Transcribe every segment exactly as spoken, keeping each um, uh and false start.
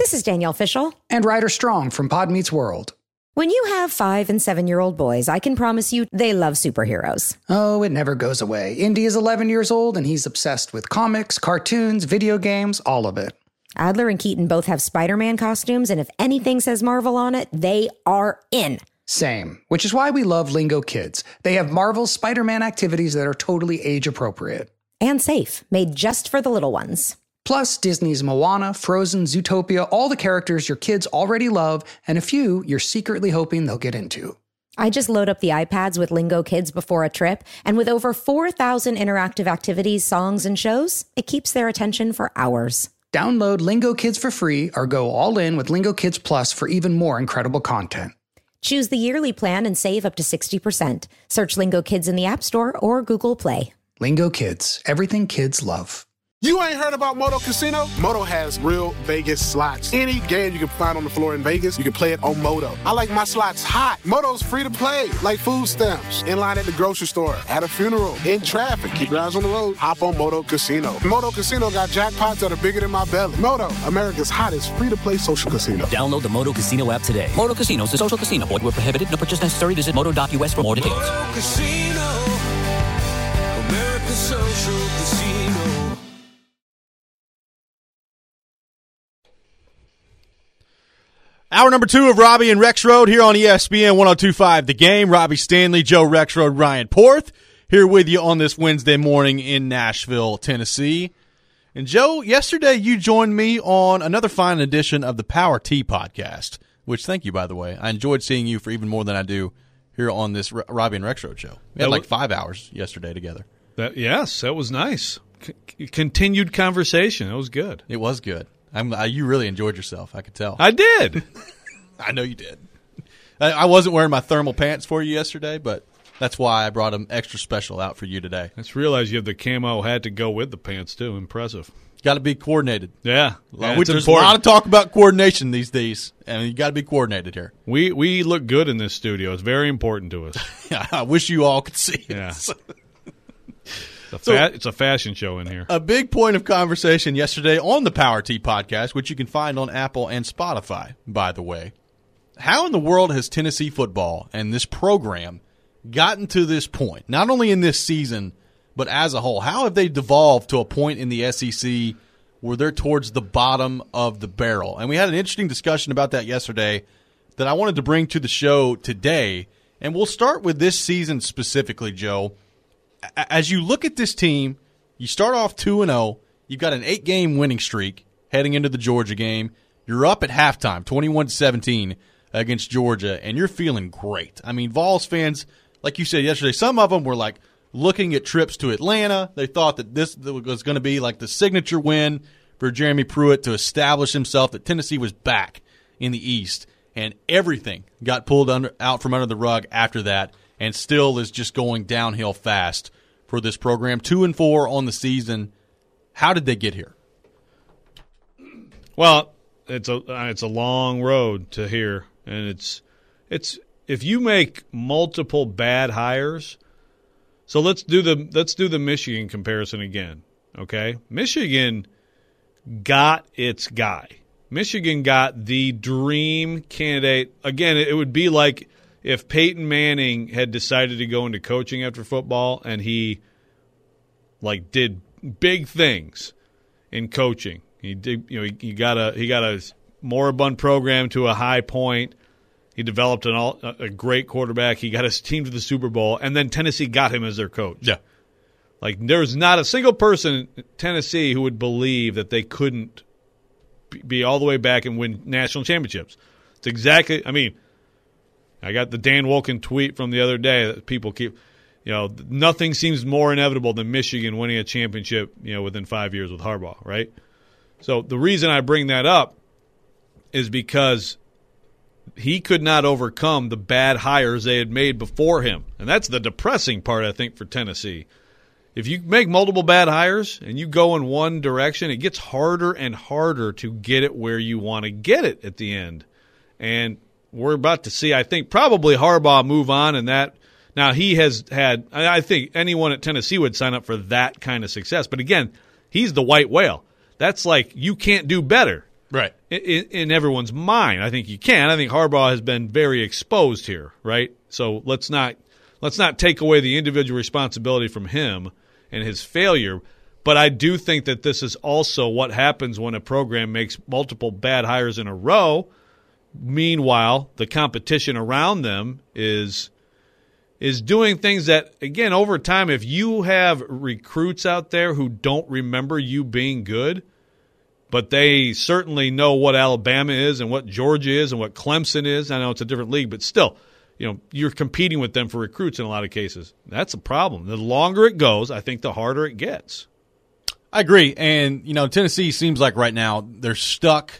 This is Danielle Fishel. And Ryder Strong from Pod Meets World. When you have five and seven-year-old boys, I can promise you they love superheroes. Oh, it never goes away. Indy is eleven years old, and he's obsessed with comics, cartoons, video games, all of it. Adler and Keaton both have Spider-Man costumes, and if anything says Marvel on it, they are in. Same, which is why we love Lingo Kids. They have Marvel's Spider-Man activities that are totally age-appropriate. And safe, made just for the little ones. Plus, Disney's Moana, Frozen, Zootopia, all the characters your kids already love, and a few you're secretly hoping they'll get into. I just load up the iPads with Lingo Kids before a trip, and with over four thousand interactive activities, songs, and shows, it keeps their attention for hours. Download Lingo Kids for free or go all in with Lingo Kids Plus for even more incredible content. Choose the yearly plan and save up to sixty percent. Search Lingo Kids in the App Store or Google Play. Lingo Kids, everything kids love. You ain't heard about Moto Casino? Moto has real Vegas slots. Any game you can find on the floor in Vegas, you can play it on Moto. I like my slots hot. Moto's free to play, like food stamps. In line at the grocery store, at a funeral, in traffic. Keep your eyes on the road. Hop on Moto Casino. Moto Casino got jackpots that are bigger than my belly. Moto, America's hottest free-to-play social casino. Download the Moto Casino app today. Moto Casino is a social casino. Void where prohibited. No purchase necessary. Visit moto dot U S for more details. Moto Casino, America's social casino. Hour number two of Robbie and Rexroad here on E S P N one oh two point five The Game. Robbie Stanley, Joe Rexroad, Ryan Porth here with you on this Wednesday morning in Nashville, Tennessee. And Joe, yesterday you joined me on another fine edition of the Power T podcast, which thank you, by the way. I enjoyed seeing you for even more than I do here on this R- Robbie and Rexroad show. We had like five hours yesterday together. That, yes, that was nice. C- continued conversation. That was good. It was good. I'm, I, you really enjoyed yourself, I could tell. I did. I know you did. I, I wasn't wearing my thermal pants for you yesterday, but that's why I brought them extra special out for you today. I just realized you have the camo hat to go with the pants, too. Impressive. Got to be coordinated. Yeah. yeah Which, there's important. a lot of talk about coordination these days, and you got to be coordinated here. We we look good in this studio. It's very important to us. Yeah, I wish you all could see yeah. it. It's a, fa- so, it's a fashion show in here. A big point of conversation yesterday on the Power T podcast, which you can find on Apple and Spotify, by the way. How in the world has Tennessee football and this program gotten to this point, not only in this season, but as a whole? How have they devolved to a point in the S E C where they're towards the bottom of the barrel? And we had an interesting discussion about that yesterday that I wanted to bring to the show today. And we'll start with this season specifically, Joe. As you look at this team, you start off two and oh. You've got an eight-game winning streak heading into the Georgia game. You're up at halftime, twenty-one to seventeen against Georgia, and you're feeling great. I mean, Vols fans, like you said yesterday, some of them were like looking at trips to Atlanta. They thought that this was going to be like the signature win for Jeremy Pruitt to establish himself, that Tennessee was back in the East, and everything got pulled under, out from under the rug after that, and still is just going downhill fast for this program. Two and four on the season. How did they get here? Well, it's a it's a long road to here, and it's it's if you make multiple bad hires. So let's do the let's do the Michigan comparison again. Okay, Michigan got its guy. Michigan got the dream candidate. Again, it would be like if Peyton Manning had decided to go into coaching after football and he like did big things in coaching. He did, you know, he, he got a he got a moribund program to a high point. He developed an all, a great quarterback. He got his team to the Super Bowl, and then Tennessee got him as their coach. Yeah, like there's not a single person in Tennessee who would believe that they couldn't be all the way back and win national championships. It's exactly. I mean, I got the Dan Wolken tweet from the other day that people keep. You know, nothing seems more inevitable than Michigan winning a championship. You know, within five years with Harbaugh, right? So the reason I bring that up is because he could not overcome the bad hires they had made before him. And that's the depressing part, I think, for Tennessee. If you make multiple bad hires and you go in one direction, it gets harder and harder to get it where you want to get it at the end. And we're about to see, I think, probably Harbaugh move on. And that now he has had, I think anyone at Tennessee would sign up for that kind of success. But again, he's the white whale. That's like you can't do better. right? In, in everyone's mind. I think you can. I think Harbaugh has been very exposed here, right? So let's not let's not take away the individual responsibility from him and his failure. But I do think that this is also what happens when a program makes multiple bad hires in a row. Meanwhile, the competition around them is is doing things that, again, over time, if you have recruits out there who don't remember you being good, but they certainly know what Alabama is and what Georgia is and what Clemson is. I know it's a different league, but still, you know, you're competing with them for recruits in a lot of cases. That's a problem. The longer it goes, I think the harder it gets. I agree. And, you know, Tennessee seems like right now they're stuck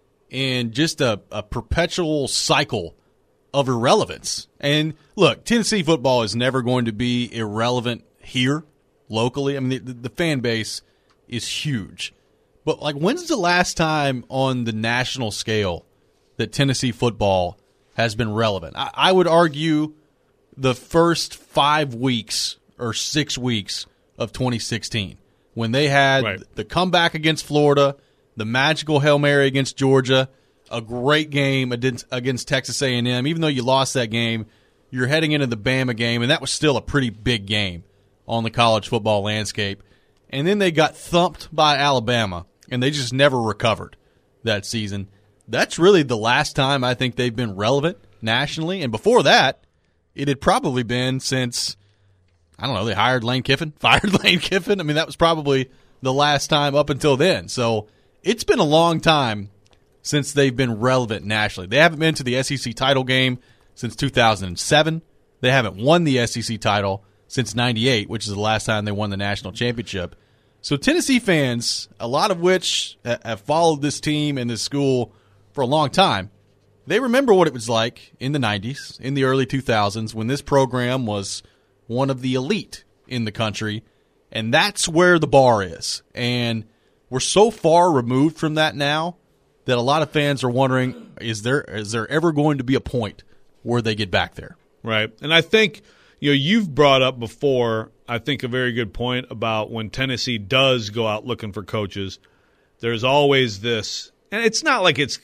in just a, a perpetual cycle of irrelevance. And, look, Tennessee football is never going to be irrelevant here locally. I mean, the, the fan base is huge. But, like, when's the last time on the national scale that Tennessee football has been relevant? I, I would argue the first five weeks or six weeks of twenty sixteen when they had right. the comeback against Florida, the magical Hail Mary against Georgia, a great game against Texas A and M. Even though you lost that game, you're heading into the Bama game, and that was still a pretty big game on the college football landscape. And then they got thumped by Alabama, and they just never recovered that season. That's really the last time I think they've been relevant nationally. And before that, it had probably been since, I don't know, they hired Lane Kiffin, fired Lane Kiffin. I mean, that was probably the last time up until then. So it's been a long time since they've been relevant nationally. They haven't been to the S E C title game since two thousand seven. They haven't won the S E C title since ninety-eight, which is the last time they won the national championship. So Tennessee fans, a lot of which have followed this team and this school for a long time, they remember what it was like in the nineties, in the early two thousands, when this program was one of the elite in the country, and that's where the bar is. And we're so far removed from that now that a lot of fans are wondering, is there is there ever going to be a point where they get back there? Right. And I think, you know, you've brought up before, I think, a very good point about when Tennessee does go out looking for coaches, there's always this, and it's not like it's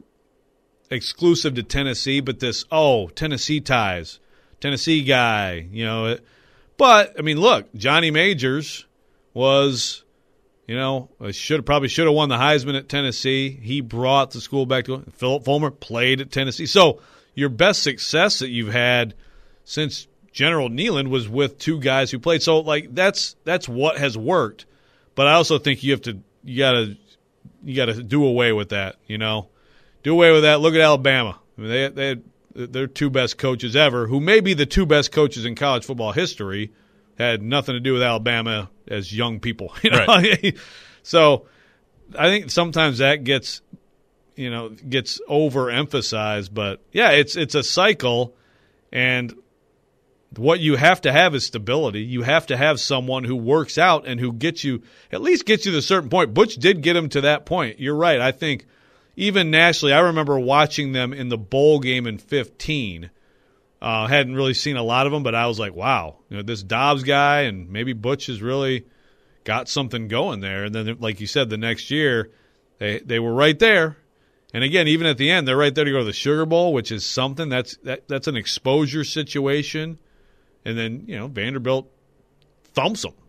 exclusive to Tennessee, but this, oh, Tennessee ties, Tennessee guy, you know. But, I mean, look, Johnny Majors was, you know, should probably should have won the Heisman at Tennessee. He brought the school back to Philip Fulmer, played at Tennessee. So your best success that you've had since General Neyland was with two guys who played. So, like, that's that's what has worked. But I also think you have to you gotta you gotta do away with that. You know, do away with that. Look at Alabama. I mean, they they had their two best coaches ever, who may be the two best coaches in college football history, had nothing to do with Alabama as young people. You know? Right. So I think sometimes that gets you know gets overemphasized. But yeah, it's it's a cycle, and what you have to have is stability. You have to have someone who works out and who gets you, at least gets you to a certain point. Butch did get him to that point. You're right. I think even nationally, I remember watching them in the bowl game in fifteen. Uh, hadn't really seen a lot of them, but I was like, wow, you know, this Dobbs guy, and maybe Butch has really got something going there. And then, like you said, the next year, they they were right there. And again, even at the end, they're right there to go to the Sugar Bowl, which is something. That's that, that's an exposure situation. And then, you know, Vanderbilt thumps them.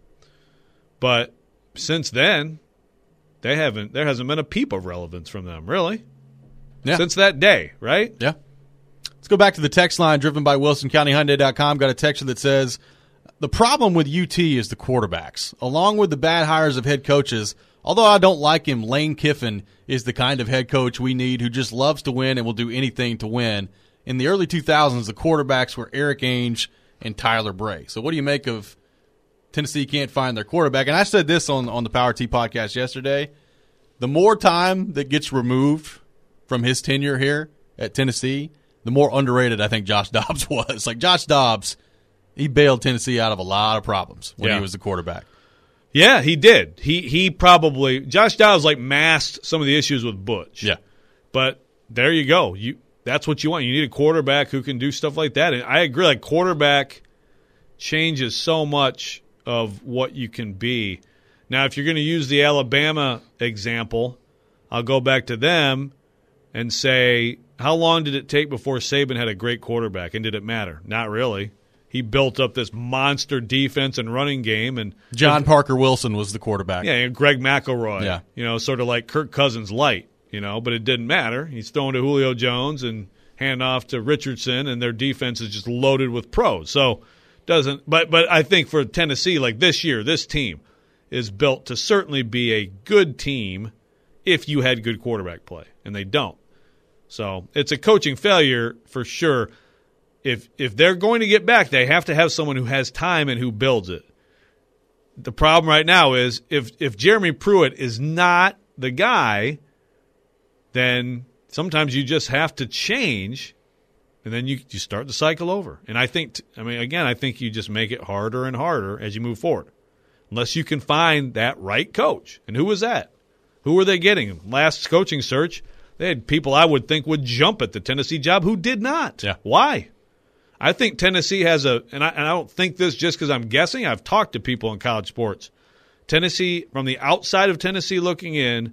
But since then, they haven't. There hasn't been a peep of relevance from them, really. Yeah. Since that day, right? Yeah. Let's go back to the text line driven by Wilson County Hyundai dot com. Got a texture that says, the problem with U T is the quarterbacks. Along with the bad hires of head coaches, although I don't like him, Lane Kiffin is the kind of head coach we need who just loves to win and will do anything to win. In the early two thousands, the quarterbacks were Eric Ainge and Tyler Bray. So what do you make of Tennessee can't find their quarterback? And I said this on, on the Power T podcast yesterday. The more time that gets removed from his tenure here at Tennessee, the more underrated I think Josh Dobbs was. Like, Josh Dobbs, he bailed Tennessee out of a lot of problems when yeah. he was the quarterback. Yeah, he did. He he probably – Josh Dobbs, like, masked some of the issues with Butch. Yeah. But there you go. You That's what you want. You need a quarterback who can do stuff like that. And I agree. Like, quarterback changes so much of what you can be. Now, if you're going to use the Alabama example, I'll go back to them and say, how long did it take before Saban had a great quarterback, and did it matter? Not really. He built up this monster defense and running game, and John Parker Wilson was the quarterback. Yeah, and Greg McElroy. Yeah. You know, sort of like Kirk Cousins light, you know, but it didn't matter. He's throwing to Julio Jones and hand off to Richardson, and their defense is just loaded with pros. So doesn't but but I think for Tennessee, like this year, this team is built to certainly be a good team if you had good quarterback play, and they don't. So it's a coaching failure for sure. If if they're going to get back, they have to have someone who has time and who builds it. The problem right now is if if Jeremy Pruitt is not the guy, then sometimes you just have to change, and then you, you start the cycle over. And I think, I mean, again, I think you just make it harder and harder as you move forward, unless you can find that right coach. And who was that? Who were they getting? Last coaching search, they had people I would think would jump at the Tennessee job who did not. Yeah. Why? I think Tennessee has a, and I, and I don't think this just because I'm guessing. I've talked to people in college sports. Tennessee, from the outside of Tennessee looking in,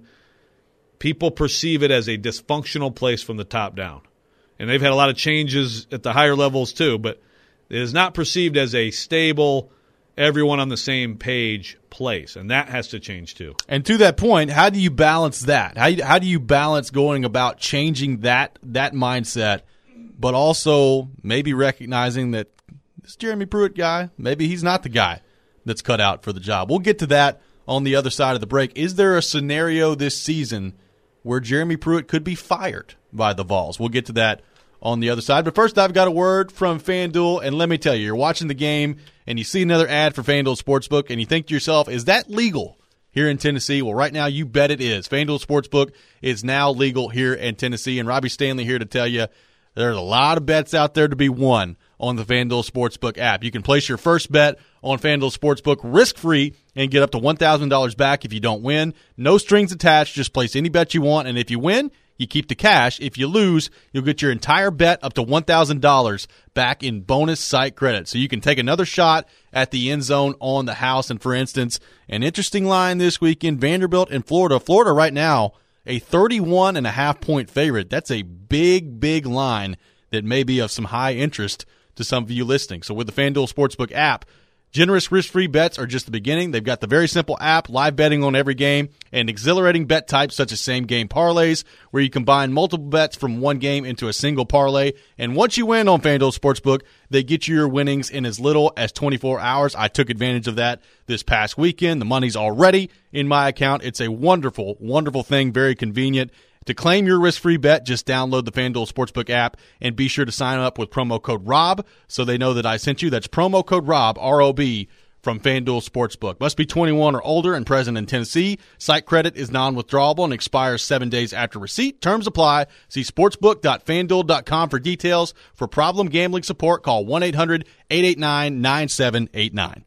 people perceive it as a dysfunctional place from the top down. And they've had a lot of changes at the higher levels too, but it is not perceived as a stable, everyone on the same page place. And that has to change too. And to that point, how do you balance that? How, how do you balance going about changing that that mindset, but also maybe recognizing that this Jeremy Pruitt guy, maybe he's not the guy that's cut out for the job? We'll get to that on the other side of the break. Is there a scenario this season where Jeremy Pruitt could be fired by the Vols? We'll get to that on the other side. But first, I've got a word from FanDuel, and let me tell you, you're watching the game, and you see another ad for FanDuel Sportsbook, and you think to yourself, is that legal here in Tennessee? Well, right now, you bet it is. FanDuel Sportsbook is now legal here in Tennessee, and Robbie Stanley here to tell you there's a lot of bets out there to be won on the FanDuel Sportsbook app. You can place your first bet on FanDuel Sportsbook risk-free and get up to one thousand dollars back if you don't win. No strings attached. Just place any bet you want, and if you win, you keep the cash. If you lose, you'll get your entire bet up to one thousand dollars back in bonus site credit. So you can take another shot at the end zone on the house. And, for instance, an interesting line this weekend, Vanderbilt and Florida. Florida right now, a thirty-one and a half point favorite. That's a big, big line that may be of some high interest to some of you listening. So with the FanDuel Sportsbook app, generous risk-free bets are just the beginning. They've got the very simple app, live betting on every game, and exhilarating bet types such as same-game parlays, where you combine multiple bets from one game into a single parlay. And once you win on FanDuel Sportsbook, they get you your winnings in as little as twenty-four hours. I took advantage of that this past weekend. The money's already in my account. It's a wonderful, wonderful thing, very convenient. To claim your risk-free bet, just download the FanDuel Sportsbook app and be sure to sign up with promo code ROB so they know that I sent you. That's promo code ROB, R O B, from FanDuel Sportsbook. Must be twenty-one or older and present in Tennessee. Site credit is non-withdrawable and expires seven days after receipt. Terms apply. See sportsbook dot fan duel dot com for details. For problem gambling support, call one eight hundred eight eight nine nine seven eight nine.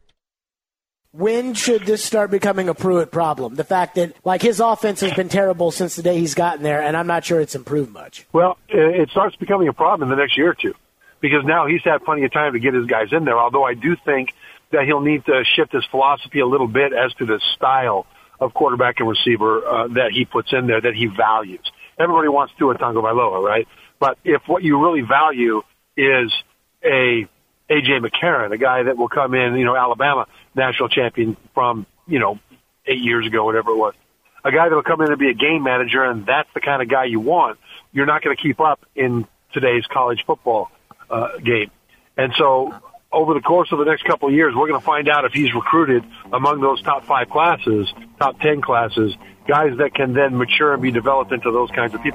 When should this start becoming a Pruitt problem? The fact that, like, his offense has been terrible since the day he's gotten there, and I'm not sure it's improved much. Well, it starts becoming a problem in the next year or two because now he's had plenty of time to get his guys in there, although I do think that he'll need to shift his philosophy a little bit as to the style of quarterback and receiver uh, that he puts in there, that he values. Everybody wants Tua Tagovailoa, right? But if what you really value is a A J McCarron, a guy that will come in, you know, Alabama national champion from, you know, eight years ago, whatever it was. A guy that will come in and be a game manager, and that's the kind of guy you want. You're not going to keep up in today's college football uh, game. And so over the course of the next couple of years, we're going to find out if he's recruited among those top five classes, top ten classes, guys that can then mature and be developed into those kinds of people.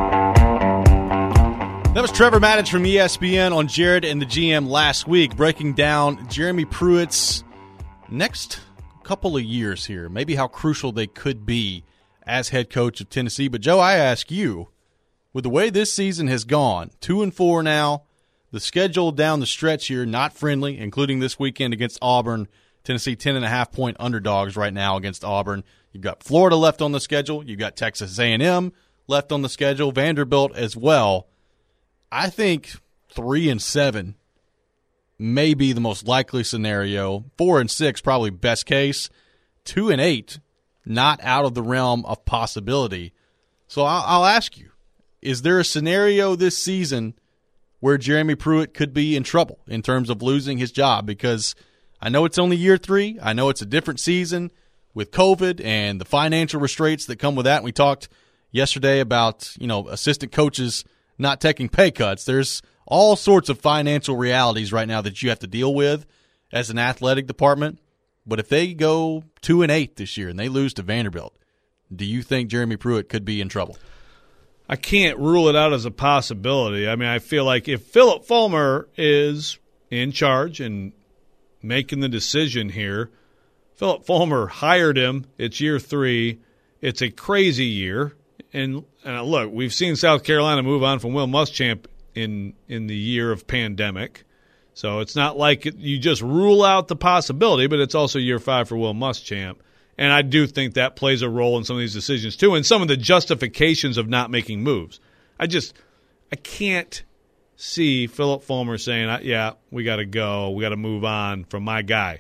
That was Trevor Maddich from E S P N on Jared and the G M last week, breaking down Jeremy Pruitt's next couple of years here, maybe how crucial they could be as head coach of Tennessee. But, Joe, I ask you, with the way this season has gone, two and four now, the schedule down the stretch here, not friendly, including this weekend against Auburn. Tennessee ten and a half point underdogs right now against Auburn. You've got Florida left on the schedule. You've got Texas A and M left on the schedule, Vanderbilt as well. I think three and seven may be the most likely scenario. Four and six probably best case. Two and eight, not out of the realm of possibility. So I'll, I'll ask you, is there a scenario this season where Jeremy Pruitt could be in trouble in terms of losing his job? Because I know it's only year three. I know it's a different season with COVID and the financial restraints that come with that. We talked yesterday about, you know, assistant coaches not taking pay cuts. There's all sorts of financial realities right now that you have to deal with as an athletic department. But if they go two and eight this year and they lose to Vanderbilt, do you think Jeremy Pruitt could be in trouble? I can't rule it out as a possibility. I mean, I feel like if Philip Fulmer is in charge and making the decision here, Philip Fulmer hired him. It's year three. It's a crazy year. And uh, look, we've seen South Carolina move on from Will Muschamp in in the year of pandemic. So it's not like you just rule out the possibility, but it's also year five for Will Muschamp. And I do think that plays a role in some of these decisions too, and some of the justifications of not making moves. I just I can't see Philip Fulmer saying, yeah, we got to go, we got to move on from my guy.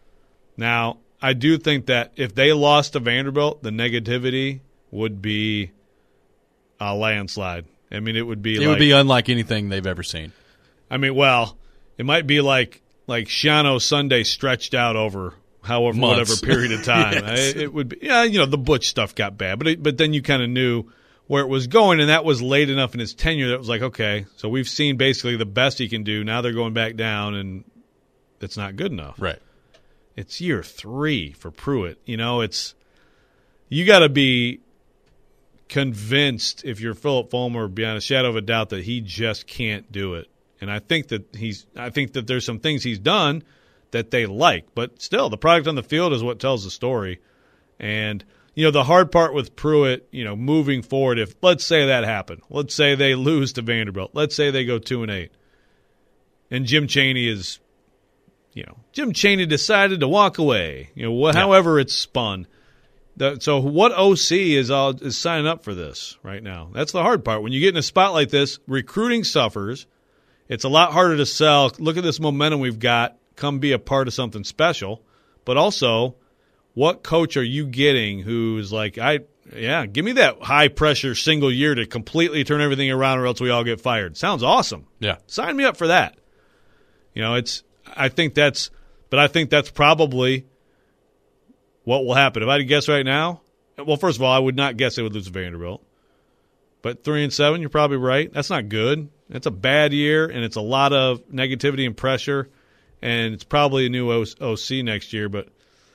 Now, I do think that if they lost to Vanderbilt, the negativity would be a landslide. I mean, it would be it like, would be unlike anything they've ever seen. I mean, well, it might be like like Shiano Sunday stretched out over however Months. whatever period of time. Yes. It would be, yeah, you know, the Butch stuff got bad, but it, but then you kind of knew where it was going, and that was late enough in his tenure that it was like, okay, so we've seen basically the best he can do. Now they're going back down, and it's not good enough. Right. It's year three for Pruitt. You know, it's you got to be convinced if you're Philip Fulmer beyond a shadow of a doubt that he just can't do it. And I think that he's I think that there's some things he's done that they like, but still the product on the field is what tells the story. And you know, the hard part with Pruitt, you know, moving forward, if let's say that happened, let's say they lose to Vanderbilt, let's say they go two and eight, and Jim Chaney is, you know, Jim Chaney decided to walk away, you know, wh- yeah. however it's spun. The, so what O C is all, is signing up for this right now? That's the hard part. When you get in a spot like this, recruiting suffers. It's a lot harder to sell. Look at this momentum we've got. Come be a part of something special. But also, what coach are you getting who's like, I yeah, give me that high-pressure single year to completely turn everything around or else we all get fired. Sounds awesome. Yeah. Sign me up for that. You know, it's. I think that's – but I think that's probably what will happen. If I had to guess right now, well, first of all, I would not guess they would lose to Vanderbilt. But three and seven, you're probably right. That's not good. It's a bad year, and it's a lot of negativity and pressure, and it's probably a new O C next year. But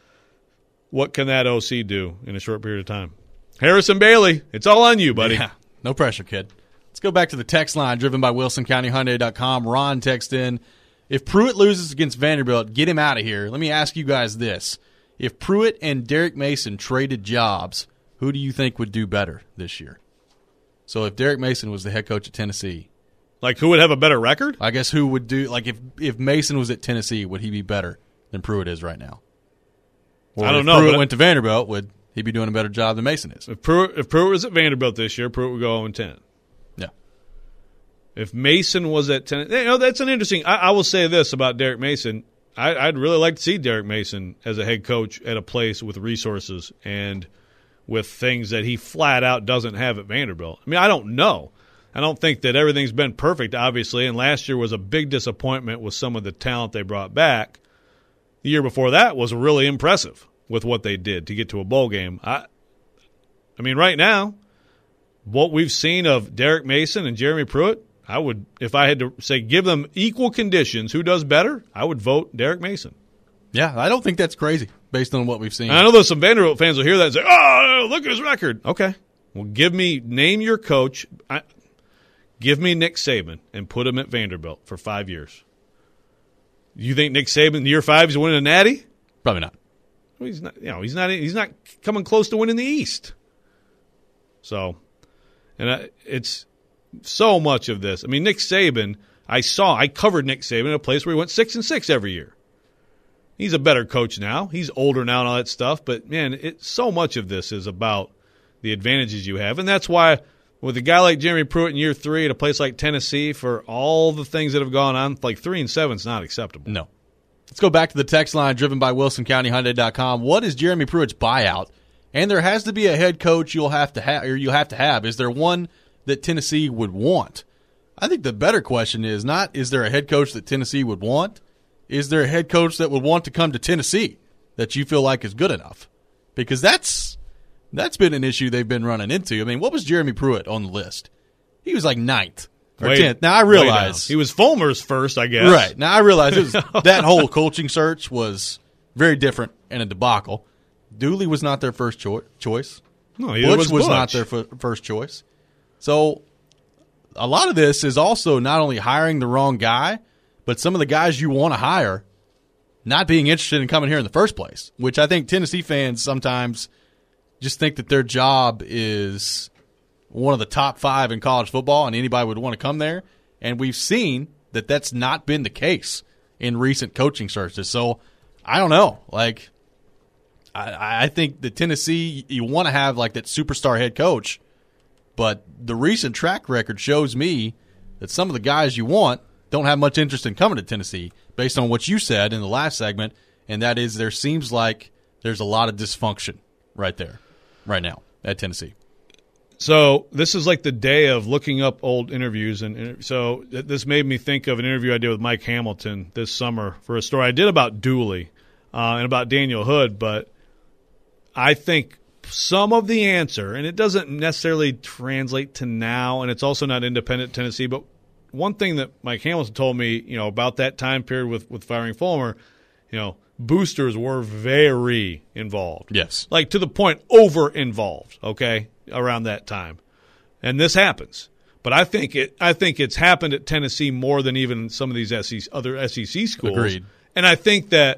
what can that O C do in a short period of time? Harrison Bailey, it's all on you, buddy. Yeah, no pressure, kid. Let's go back to the text line driven by Wilson County Hyundai dot com. Ron texted in, if Pruitt loses against Vanderbilt, get him out of here. Let me ask you guys this. If Pruitt and Derek Mason traded jobs, who do you think would do better this year? So if Derek Mason was the head coach at Tennessee, like who would have a better record? I guess who would do, like if, if Mason was at Tennessee, would he be better than Pruitt is right now? Or I don't if know. Pruitt but went to Vanderbilt, would he be doing a better job than Mason is? If Pruitt, if Pruitt was at Vanderbilt this year, Pruitt would go oh and ten. Yeah. If Mason was at Tennessee, you know, that's an interesting. I, I will say this about Derek Mason. I, I'd really like to see Derek Mason as a head coach at a place with resources and with things that he flat out doesn't have at Vanderbilt. I mean, I don't know. I don't think that everything's been perfect, obviously, and last year was a big disappointment with some of the talent they brought back. The year before that was really impressive with what they did to get to a bowl game. I, I mean, right now, what we've seen of Derek Mason and Jeremy Pruitt, I would, if I had to say give them equal conditions, who does better, I would vote Derek Mason. Yeah, I don't think that's crazy based on what we've seen. And I know there's some Vanderbilt fans will hear that and say, oh, look at his record. Okay. Well, give me, name your coach. I, give me Nick Saban and put him at Vanderbilt for five years. You think Nick Saban in year five is winning a natty? Probably not. Well, he's not, you know, he's not, he's not coming close to winning the East. So, and I, it's so much of this. I mean, Nick Saban, I saw, I covered Nick Saban in a place where he went six and six every year. He's a better coach now. He's older now and all that stuff. But, man, it, so much of this is about the advantages you have. And that's why with a guy like Jeremy Pruitt in year three at a place like Tennessee, for all the things that have gone on, like three and seven is not acceptable. No. Let's go back to the text line driven by Wilson County Hyundai dot com. What is Jeremy Pruitt's buyout, And there has to be a head coach you'll have to have, or you have to have. Is there one that Tennessee would want? I think the better question is not, is there a head coach that Tennessee would want? Is there a head coach that would want to come to Tennessee that you feel like is good enough? Because that's that's been an issue they've been running into. I mean, what was Jeremy Pruitt on the list? He was like ninth or Wait, tenth. Now, I realize. He was Fulmer's first, I guess. Right. Now, I realize it was, that whole coaching search was very different and a debacle. Dooley was not their first cho- choice. No, Butch was, was Butch. not their f- first choice. So a lot of this is also not only hiring the wrong guy, but some of the guys you want to hire not being interested in coming here in the first place, which I think Tennessee fans sometimes just think that their job is one of the top five in college football and anybody would want to come there. And we've seen that that's not been the case in recent coaching searches. So I don't know. Like, I, I think the Tennessee, you want to have like that superstar head coach, but the recent track record shows me that some of the guys you want don't have much interest in coming to Tennessee based on what you said in the last segment, and that is there seems like there's a lot of dysfunction right there, right now at Tennessee. So this is like the day of looking up old interviews, and so this made me think of an interview I did with Mike Hamilton this summer for a story I did about Dooley uh, and about Daniel Hood, but I think some of the answer, and it doesn't necessarily translate to now, and it's also not independent Tennessee, but one thing that Mike Hamilton told me, you know, about that time period with, with firing Fulmer, you know, boosters were very involved. Yes. Like to the point over-involved, okay, around that time. And this happens. But I think it I think it's happened at Tennessee more than even some of these S E C, other S E C schools. Agreed. And I think that,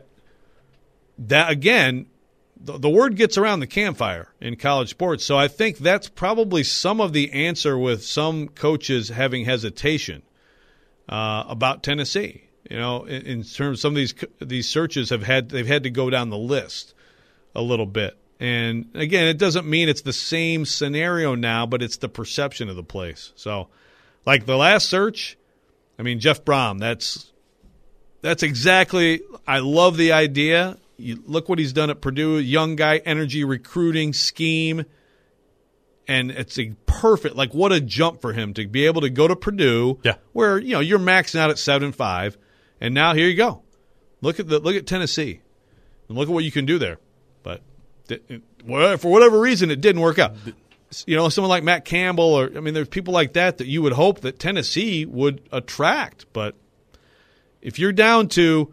that again, the, the word gets around the campfire in college sports. So I think that's probably some of the answer with some coaches having hesitation uh, about Tennessee. You know, in, in terms of some of these these searches have had they've had to go down the list a little bit. And again, it doesn't mean it's the same scenario now, but it's the perception of the place. So, like the last search, I mean, Jeff Brom, that's that's exactly – I love the idea. You look what he's done at Purdue, young guy, energy, recruiting, scheme, and it's a perfect – like what a jump for him to be able to go to Purdue yeah. where, you know, you're maxing out at seven and five, and now here you go. Look at the look at Tennessee and look at what you can do there. But – for whatever reason, it didn't work out. You know, someone like Matt Campbell, or I mean, there's people like that that you would hope that Tennessee would attract. But if you're down to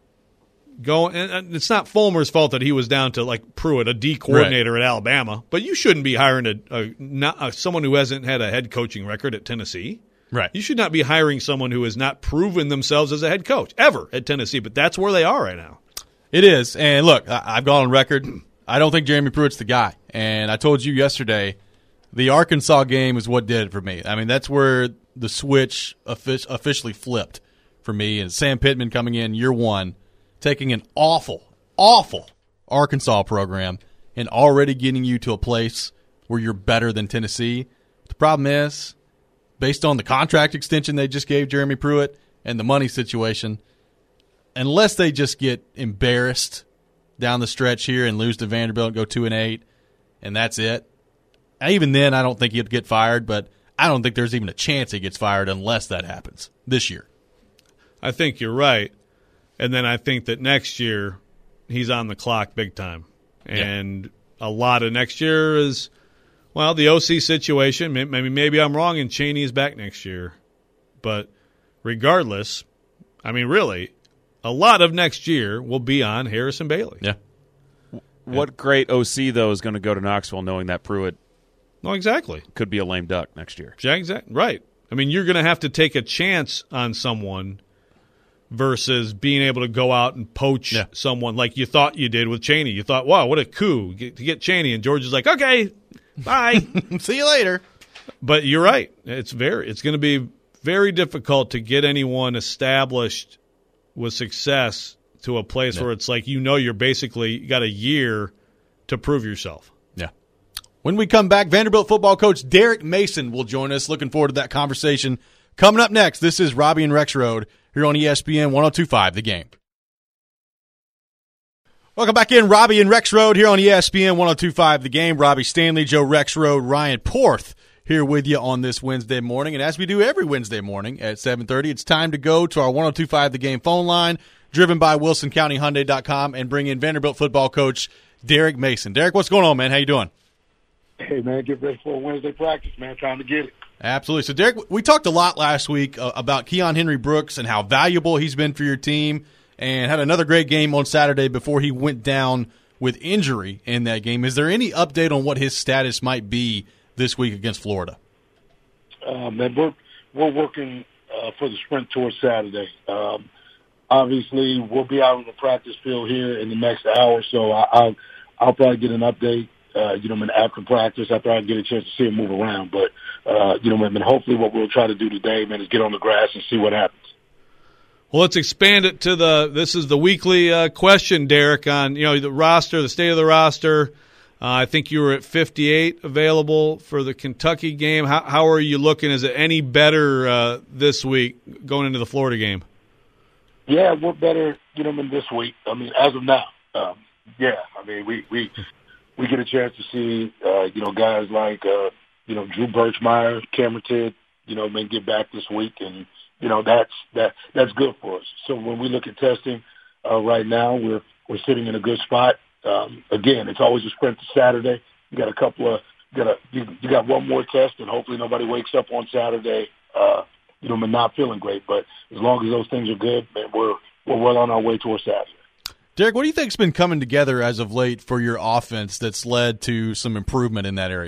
go, and it's not Fulmer's fault that he was down to like Pruitt, a D coordinator right. at Alabama, but you shouldn't be hiring a, a, not, a someone who hasn't had a head coaching record at Tennessee. Right. You should not be hiring someone who has not proven themselves as a head coach ever at Tennessee. But that's where they are right now. It is, and look, I've gone on record. I don't think Jeremy Pruitt's the guy. And I told you yesterday, the Arkansas game is what did it for me. I mean, that's where the switch officially flipped for me. And Sam Pittman coming in year one, taking an awful, awful Arkansas program and already getting you to a place where you're better than Tennessee. The problem is, based on the contract extension they just gave Jeremy Pruitt and the money situation, unless they just get embarrassed down the stretch here and lose to Vanderbilt and go two and eight, and that's it. Even then, I don't think he'd get fired, but I don't think there's even a chance he gets fired unless that happens this year. I think you're right, and then I think that next year he's on the clock big time, and yeah. a lot of next year is well the O C situation. Maybe maybe I'm wrong, and Chaney is back next year, but regardless, I mean really. A lot of next year will be on Harrison Bailey. Yeah. What yeah. great O C, though, is going to go to Knoxville knowing that Pruitt no, exactly. could be a lame duck next year? Yeah, exactly. Right. I mean, you're going to have to take a chance on someone versus being able to go out and poach yeah. someone like you thought you did with Chaney. You thought, wow, what a coup to get Chaney. And George is like, okay, bye. See you later. But you're right. It's very. It's going to be very difficult to get anyone established with success to a place yeah. where it's like, you know, you're basically got a year to prove yourself. Yeah. When we come back, Vanderbilt football coach Derek Mason will join us. Looking forward to that conversation. Coming up next, this is Robbie and Rex Road here on E S P N one oh two point five The Game. Welcome back in, Robbie and Rex Road here on E S P N one oh two point five The Game. Robbie Stanley, Joe Rex Road, Ryan Porth here with you on this Wednesday morning. And as we do every Wednesday morning at seven thirty, it's time to go to our one oh two point five The Game phone line, driven by Wilson County Hyundai dot com, and bring in Vanderbilt football coach Derek Mason. Derek, what's going on, man? How you doing? Hey, man, get ready for a Wednesday practice, man. Time to get it. Absolutely. So, Derek, we talked a lot last week uh, about Keon Henry Brooks and how valuable he's been for your team, and had another great game on Saturday before he went down with injury in that game. Is there any update on what his status might be this week against Florida? Uh, man, we're, we're working uh, for the sprint towards Saturday. Um, obviously, we'll be out on the practice field here in the next hour, so I, I'll, I'll probably get an update, uh, you know, after practice, after I get a chance to see him move around. But, uh, you know, man, hopefully what we'll try to do today, man, is get on the grass and see what happens. Well, let's expand it to the – this is the weekly uh, question, Derek, on, you know, the roster, the state of the roster. Uh, I think you were at fifty-eight available for the Kentucky game. How, how are you looking? Is it any better uh, this week going into the Florida game? Yeah, we're better, you know, than this week. I mean, as of now, um, yeah. I mean, we we we get a chance to see, uh, you know, guys like, uh, you know, Drew Birchmeyer, Cameron Tidd, you know, may get back this week, and you know, that's that that's good for us. So when we look at testing uh, right now, we're we're sitting in a good spot. Um, again, it's always a sprint to Saturday. You got a couple of you got a, you, you got one more test, and hopefully nobody wakes up on Saturday, uh, you know, not feeling great. But as long as those things are good, man, we're we're well on our way towards Saturday. Derek, what do you think's been coming together as of late for your offense that's led to some improvement in that area?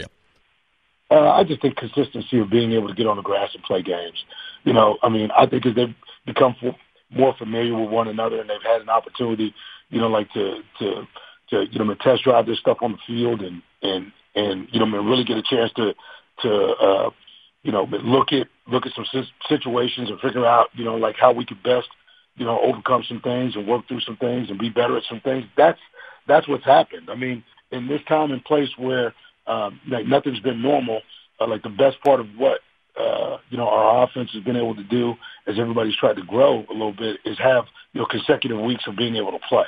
Uh, I just think consistency of being able to get on the grass and play games. You know, I mean, I think as they've become more familiar with one another and they've had an opportunity, you know, like to to to you know, test drive this stuff on the field and and and you know, really get a chance to to uh, you know, look at look at some situations and figure out, you know, like how we could best, you know, overcome some things and work through some things and be better at some things. That's that's what's happened. I mean, in this time and place where um, like nothing's been normal, uh, like the best part of what uh, you know our offense has been able to do as everybody's tried to grow a little bit is have, you know, consecutive weeks of being able to play.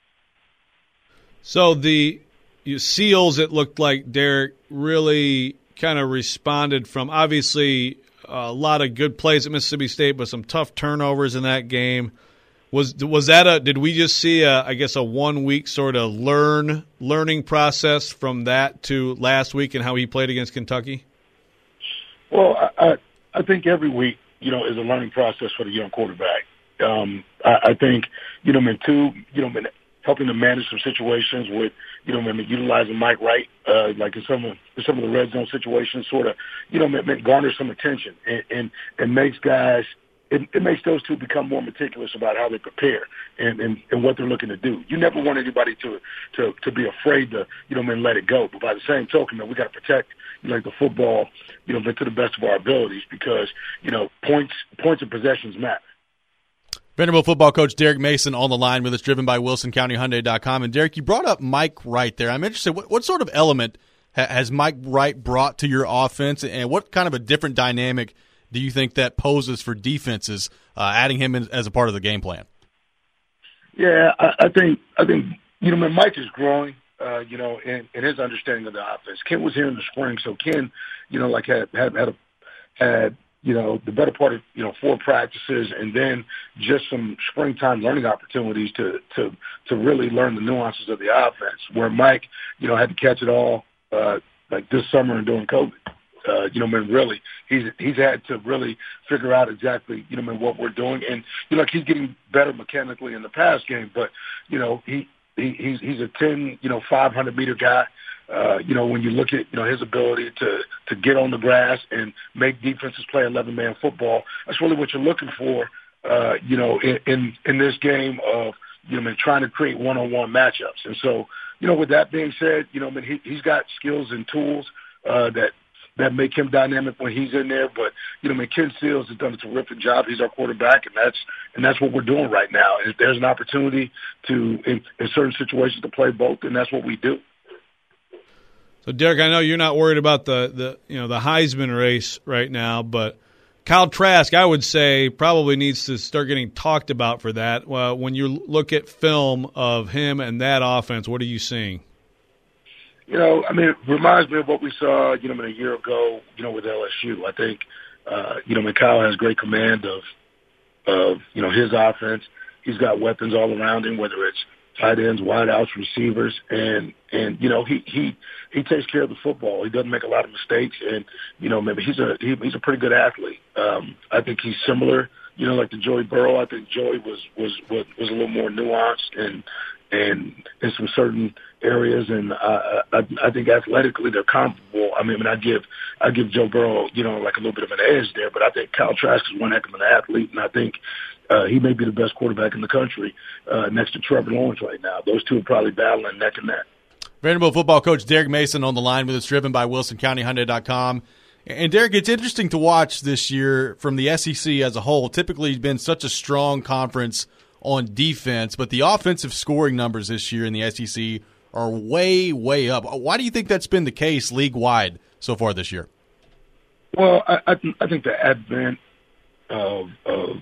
So the you, Seals, it looked like, Derek, really kind of responded from obviously a lot of good plays at Mississippi State, but some tough turnovers in that game. Was was that a? Did we just see a? I guess a one week sort of learn learning process from that to last week and how he played against Kentucky? Well, I I, I think every week, you know, is a learning process for the young quarterback. Um, I, I think, you know, man, two, you know, man, helping to manage some situations with, you know, man, utilizing Mike Wright, uh, like in some of in some of the red zone situations, sort of, you know, man, man, garner some attention and and, and makes guys. It, it makes those two become more meticulous about how they prepare and, and, and what they're looking to do. You never want anybody to, to, to be afraid to, you know, man, let it go. But by the same token, man, we got to protect, you know, like the football, you know, to the best of our abilities because, you know, points, points and possessions matter. Vanderbilt football coach Derek Mason on the line with us, driven by Wilson County Hyundai dot com. And Derek, you brought up Mike Wright there. I'm interested. What, what sort of element ha- has Mike Wright brought to your offense, and what kind of a different dynamic do you think that poses for defenses, uh, adding him in as a part of the game plan? Yeah, I, I think I think you know, man, Mike is growing, uh, you know, in, in his understanding of the offense. Ken was here in the spring, so Ken, you know, like had had had, a, had you know the better part of you know four practices, and then just some springtime learning opportunities to to to really learn the nuances of the offense. Where Mike, you know, had to catch it all uh, like this summer and during COVID. Uh, you know, man, really, he's he's had to really figure out exactly, you know, man, what we're doing, and you know, like he's getting better mechanically in the pass game. But you know, he, he he's he's a ten, you know, five hundred meter guy. Uh, you know, when you look at you know his ability to to get on the grass and make defenses play eleven man football, that's really what you're looking for. Uh, you know, in, in in this game of you know, man, trying to create one on one matchups. And so, you know, with that being said, you know, man, he he's got skills and tools uh, that. that make him dynamic when he's in there. But, you know, I mean, Ken Seals has done a terrific job. He's our quarterback, and that's and that's what we're doing right now. If there's an opportunity to, in, in certain situations, to play both, and that's what we do. So, Derek, I know you're not worried about the, the you know the Heisman race right now, but Kyle Trask, I would say, probably needs to start getting talked about for that. Well, when you look at film of him and that offense, what are you seeing? You know, I mean, it reminds me of what we saw, you know, a year ago, you know, with L S U. I think, uh, you know, I mean, Kyle has great command of, of, you know, his offense. He's got weapons all around him, whether it's tight ends, wide outs, receivers, and, and, you know, he, he, he takes care of the football. He doesn't make a lot of mistakes, and, you know, maybe he's a, he, he's a pretty good athlete. Um, I think he's similar, you know, like to Joey Burrow. I think Joey was, was, was, was a little more nuanced and, and in some certain areas, and uh, I, I think athletically they're comparable. I mean, I give I give Joe Burrow, you know, like a little bit of an edge there, but I think Kyle Trask is one heck of an athlete, and I think uh, he may be the best quarterback in the country uh, next to Trevor Lawrence right now. Those two are probably battling neck and neck. Vanderbilt football coach Derek Mason on the line with us, driven by Wilson County Hyundai dot com. And Derek, it's interesting to watch this year from the S E C as a whole. Typically, it's been such a strong conference on defense, but the offensive scoring numbers this year in the S E C are way, way up. Why do you think that's been the case league-wide so far this year? Well, I, I, th- I think the advent of, of,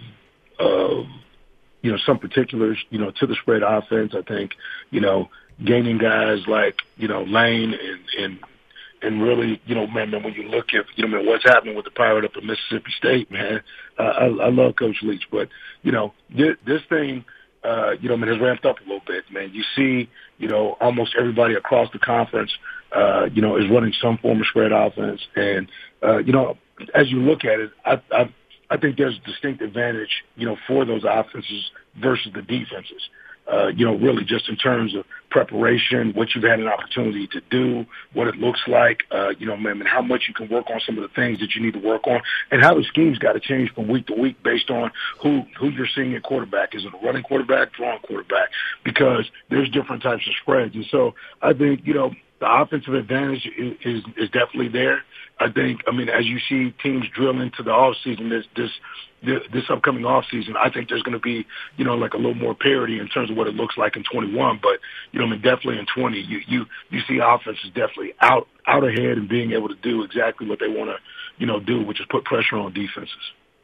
of, you know, some particulars, you know, to the spread offense, I think, you know, gaining guys like, you know, Lane and, and, and really, you know, man, man, when you look at, you know, man, what's happening with the Pirate up in Mississippi State, man, uh, I, I love Coach Leach, but, you know, this, this thing, uh, you know, man, has ramped up a little bit, man. You see, you know, almost everybody across the conference, uh, you know, is running some form of spread offense. And, uh, you know, as you look at it, I, I, I think there's a distinct advantage, you know, for those offenses versus the defenses. Uh, you know, really just in terms of preparation, what you've had an opportunity to do, what it looks like, uh, you know, man, and how much you can work on some of the things that you need to work on, and how the scheme's got to change from week to week based on who, who you're seeing at quarterback. Is it a running quarterback, throwing quarterback? Because there's different types of spreads. And so I think, you know, the offensive advantage is, is, is definitely there. I think, I mean, as you see teams drill into the offseason, this, this, this upcoming offseason, I think there's going to be, you know, like a little more parity in terms of what it looks like in twenty-one. But, you know, I mean, definitely in twenty, you, you, you see offenses definitely out, out ahead and being able to do exactly what they want to, you know, do, which is put pressure on defenses.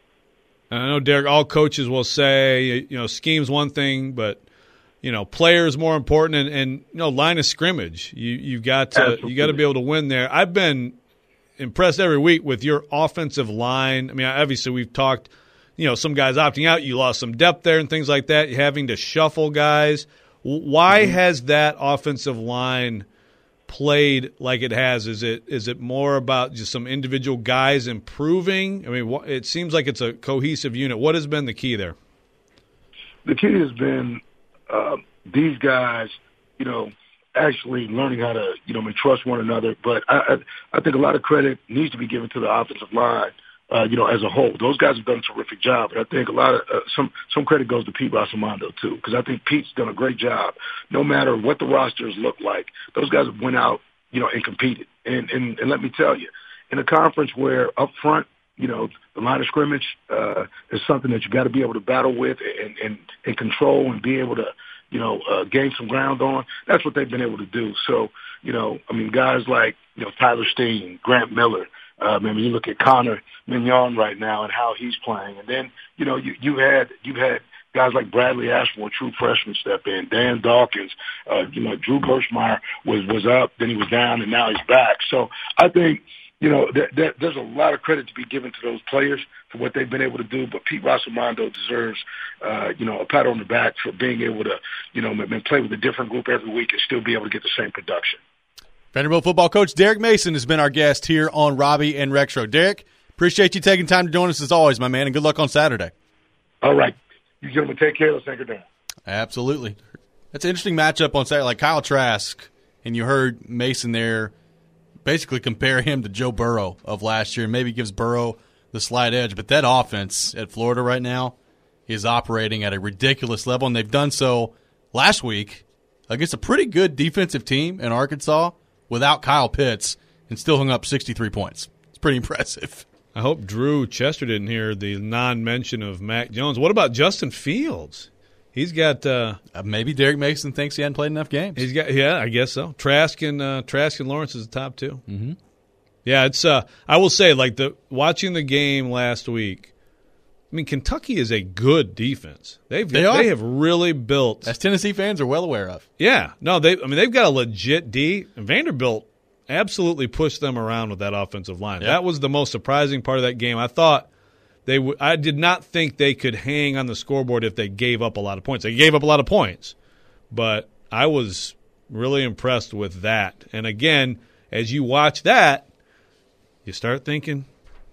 I know, Derek, all coaches will say, you know, scheme's one thing, but, you know, players more important, and, and you know, line of scrimmage. You you got to Absolutely. you got to be able to win there. I've been impressed every week with your offensive line. I mean, obviously we've talked, you know, some guys opting out. You lost some depth there and things like that. You're having to shuffle guys. Why mm-hmm. has that offensive line played like it has? Is it is it more about just some individual guys improving? I mean, it seems like it's a cohesive unit. What has been the key there? The key has been uh, these guys, you know, actually learning how to, you know, trust one another. But I, I, I think a lot of credit needs to be given to the offensive line, uh, you know, as a whole. Those guys have done a terrific job. And I think a lot of uh, some some credit goes to Pete Rossomando too, because I think Pete's done a great job. No matter what the rosters look like, those guys have went out, you know, and competed. And and, and let me tell you, in a conference where up front, you know, the line of scrimmage uh, is something that you got to be able to battle with and, and, and control and be able to, you know, uh, gain some ground on. That's what they've been able to do. So, you know, I mean, guys like, you know, Tyler Steen, Grant Miller, uh, I mean, you look at Connor Mignon right now and how he's playing. And then, you know, you, you had, you had guys like Bradley Ashmore, true freshman, step in, Dan Dawkins, uh, you know, Drew Birchmeyer was, was up, then he was down, and now he's back. So I think, you know, that, that, there's a lot of credit to be given to those players for what they've been able to do. But Pete Rossomando deserves, uh, you know, a pat on the back for being able to, you know, play with a different group every week and still be able to get the same production. Vanderbilt football coach Derek Mason has been our guest here on Robbie and Rex Show. Derek, appreciate you taking time to join us as always, my man, and good luck on Saturday. All right. You gentlemen take care. Let's take it down. Absolutely. That's an interesting matchup on Saturday. Like Kyle Trask, and you heard Mason there basically compare him to Joe Burrow of last year, and maybe gives Burrow the slight edge. But that offense at Florida right now is operating at a ridiculous level, and they've done so last week against a pretty good defensive team in Arkansas without Kyle Pitts and still hung up sixty-three points. It's pretty impressive. I hope Drew Chester didn't hear the non-mention of Mac Jones. What about Justin Fields? He's got uh, uh, maybe Derek Mason thinks he hadn't played enough games. He's got, yeah, I guess so. Trask and uh, Trask and Lawrence is the top two. Mm-hmm. Yeah, it's. Uh, I will say, like the watching the game last week. I mean, Kentucky is a good defense. They've they, they have really built, as Tennessee fans are well aware of. Yeah, no, they. I mean, they've got a legit D. And Vanderbilt absolutely pushed them around with that offensive line. Yep. That was the most surprising part of that game. I thought they. W- I did not think they could hang on the scoreboard if they gave up a lot of points. They gave up a lot of points, but I was really impressed with that. And again, as you watch that, you start thinking,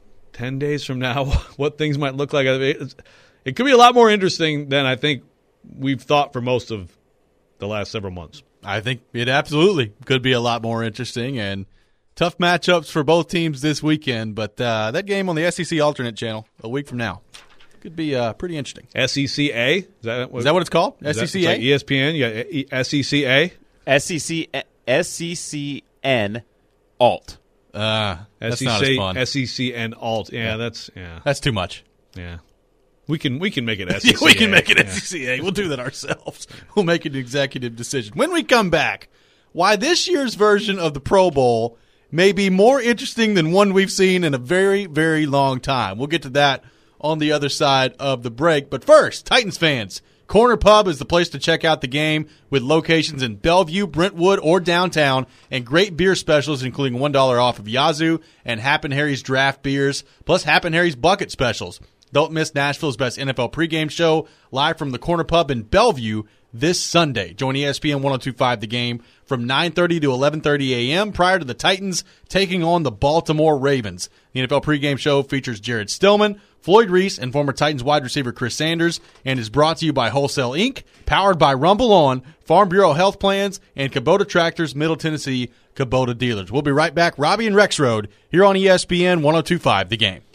ten days from now, what things might look like. It could be a lot more interesting than I think we've thought for most of the last several months. I think it absolutely could be a lot more interesting, and tough matchups for both teams this weekend. But uh, that game on the S E C Alternate Channel a week from now could be uh, pretty interesting. S E C A? Is that what, is that what it's called? S E C A? S E C A? Like E S P N? You got S E C A? S E C S E C N Alt. Uh, that's S E C, not as fun. S E C N Alt. Yeah, yeah, that's yeah. That's too much. Yeah. We can we can make it S E C A. We can make it yeah. S E C A. We'll do that ourselves. We'll make an executive decision. When we come back, why this year's version of the Pro Bowl may be more interesting than one we've seen in a very, very long time. We'll get to that on the other side of the break. But first, Titans fans, Corner Pub is the place to check out the game with locations in Bellevue, Brentwood, or downtown, and great beer specials including one dollar off of Yazoo and Happen Harry's draft beers, plus Happen Harry's bucket specials. Don't miss Nashville's best N F L pregame show live from the Corner Pub in Bellevue this Sunday. Join E S P N ten twenty-five The Game from nine thirty to eleven thirty a.m. prior to the Titans taking on the Baltimore Ravens. The N F L pregame show features Jared Stillman, Floyd Reese, and former Titans wide receiver Chris Sanders, and is brought to you by Wholesale Incorporated, powered by Rumble On, Farm Bureau Health Plans, and Kubota Tractors, Middle Tennessee Kubota Dealers. We'll be right back. Robbie and Rexroad here on E S P N ten twenty-five The Game.